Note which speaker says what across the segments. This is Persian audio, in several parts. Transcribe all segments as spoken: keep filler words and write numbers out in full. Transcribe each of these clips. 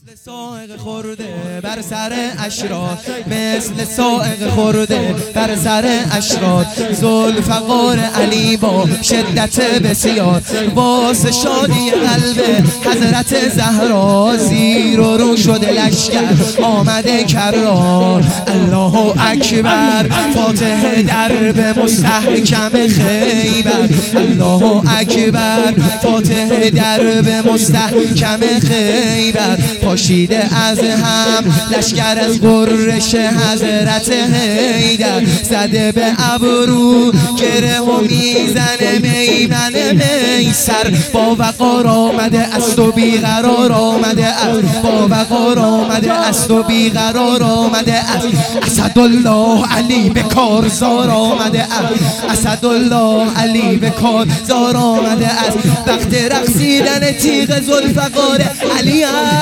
Speaker 1: مثل سائق خورده بر سر اشرار، مثل سائق خورده بر سر اشرار، ذوالفقار علی با شدت بسیار، باعث شادی قلب حضرت زهرا، زیر و رو شده لشکر آمده کرار. الله اکبر فاتح درب مستحکم خیبر، الله اکبر فاتح درب مستحکم خیبر، پاشیده از هم لشکر از قرش حضرت حیدر، زده به ابرو گره و میزنه میمن میسر، با وقار آمده است و بیقرار آمده است، با وقار آمده است و بیقرار آمده است. اسدالله علی به کارزار آمده است، اسدالله علی به کارزار آمده است. وقت رقصیدن تیغ ذوالفقار علی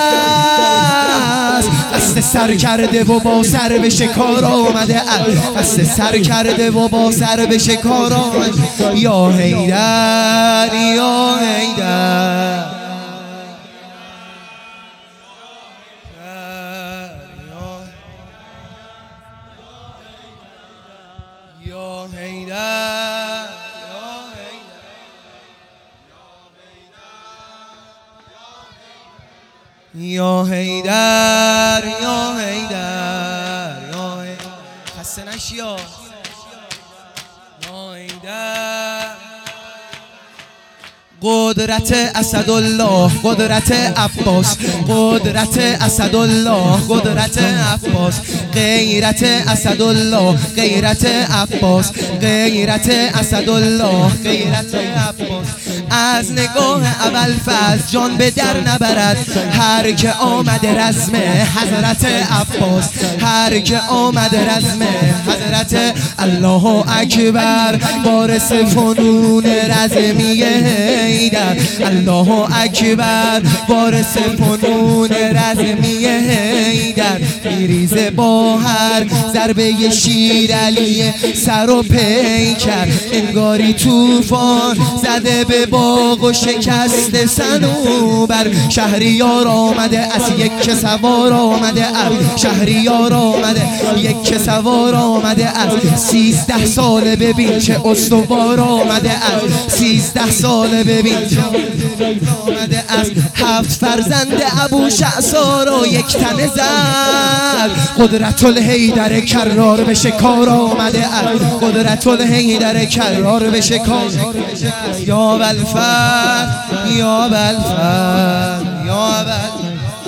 Speaker 1: است، قصد سر کرده و با سر به شکار آمده است، قصد سر کرده و با سر به شکار آمده. یا حیدر یا حیدر یا حیدر یا حیدر یا حیدر یا حیدر خسته نشی یا حیدر. قدرت اسدالله قدرت عباس، قدرت اسدالله قدرت عباس، غیرت اسدالله غیرت عباس، غیرت اسدالله غیرت عباس. از نگاه اول فاز جان به در نبرد هر که آمده رزم حضرت عباس، هر که آمده رزم حضرت. الله اکبر وارث فنون رزمی حیدر، الله اکبر وارث فنون رزمی حیدر، میریزه با هر ضربه شیر علی سر و پیکر، انگاری طوفان زده به باغ و شکست صنوبر. شهریار آمده از یک سوار آمده از، شهریار آمده یک سوار آمده از. سیزده ساله ببین چه استوار آمده از، سیزده ساله ببین آمده از. هفت فرزند ابو شعثار و یک تن زد، قدرت الحیدر کرار به شکار آمده از، قدرت الحیدر کرار به شکار. یا بلفر یا بلفر یا بلفر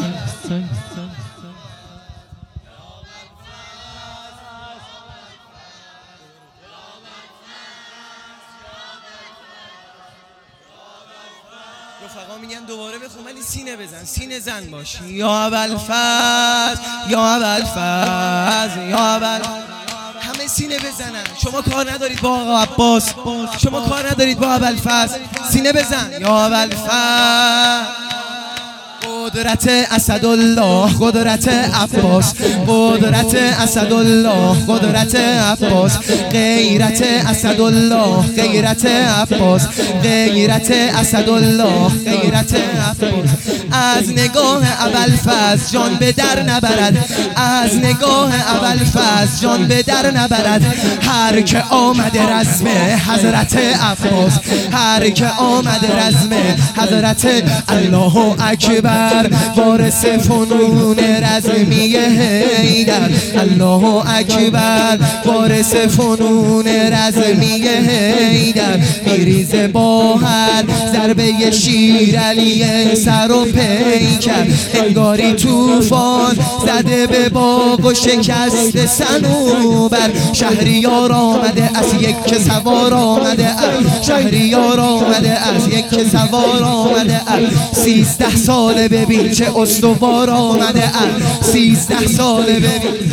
Speaker 1: رفقا میگن دوباره بخون ولی سینه بزن، سینه زن باش. یا ابوالفضل یا ابوالفضل یا ابوالفضل، همه سینه بزنن. شما کار ندارید با آقا عباس، شما کار ندارید با ابوالفضل، سینه بزن. یا ابوالفضل قدرت اسدالله قدرت عباس، قدرت اسدالله قدرت عباس، غیرت اسدالله غیرت عباس، غیرت اسدالله غیرت عباس. از نگاه ابوالفضل جان به در نبرد، از نگاه ابوالفضل جان به در نبرد هر که آمده رزم حضرت عباس، هر که آمده رزم حضرت. الله اکبر وارث فنون رزمی حیدر، الله اکبر وارث فنون رزمی حیدر، میریزه با هر ضربه شیر علی سر و پیکر، انگاری طوفان زده به باغ و شکست صنوبر. شهریار آمده از یک سوار آمده از، شهریار آمده از یک سوار آمده از. سیزده ساله ببین چه استوار آمده از، سیزده ساله ببین.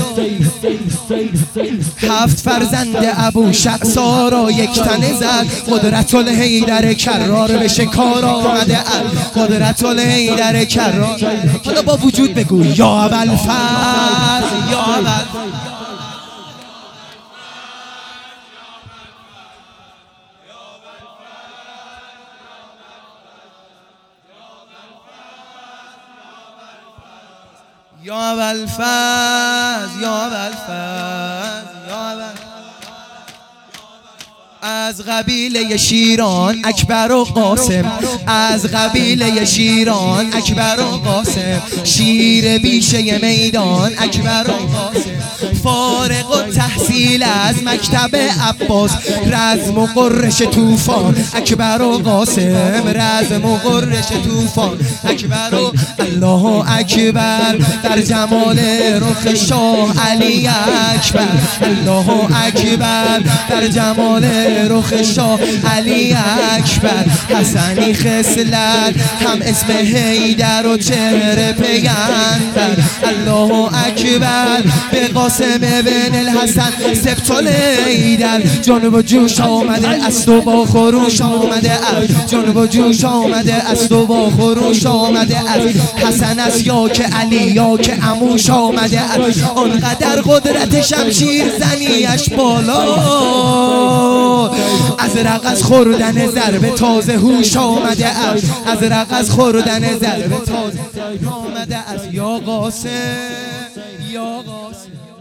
Speaker 1: هفت فرزند ابو شعثار و یک تن زد، قدرت الحیدر کرار به شکار آمده از، قدرت الحیدر کرار. حالا با وجود بگو یا ابوالفضل یا ابوالفضل. یا ابوالفضل یا ابوالفضل یا ابوالفضل از قبیله شیران اکبر و قاسم، از قبیله شیران اکبر و قاسم، شیر بیشه میدان اکبر و قاسم، فارغ و تحصیل از مکتب عباس، رزم و قرش طوفان اکبر و قاسم، رزم و قرش طوفان اکبر و الله اکبر در جمال رخ شاه علی اکبر، الله اکبر در جمال رخ شاه علی اکبر، حسنی خصلت هم اسم حیدر و چهره پیغمبر، الله اکبر به قاسم بن الحسن سبط الحیدر، جنب و جوش آمده است و با خروش آمده است، جنب و جوش آمده است و با خروش آمده است، حسن است یا که علی یا که عموش آمده است، آنقدر قدرت شمشیر زنیش بالا، از رقص خوردن ضربه تازه هوش آمده است، از رقص خوردن ضربه تازه آمده است، یا قاسم یا قاسم.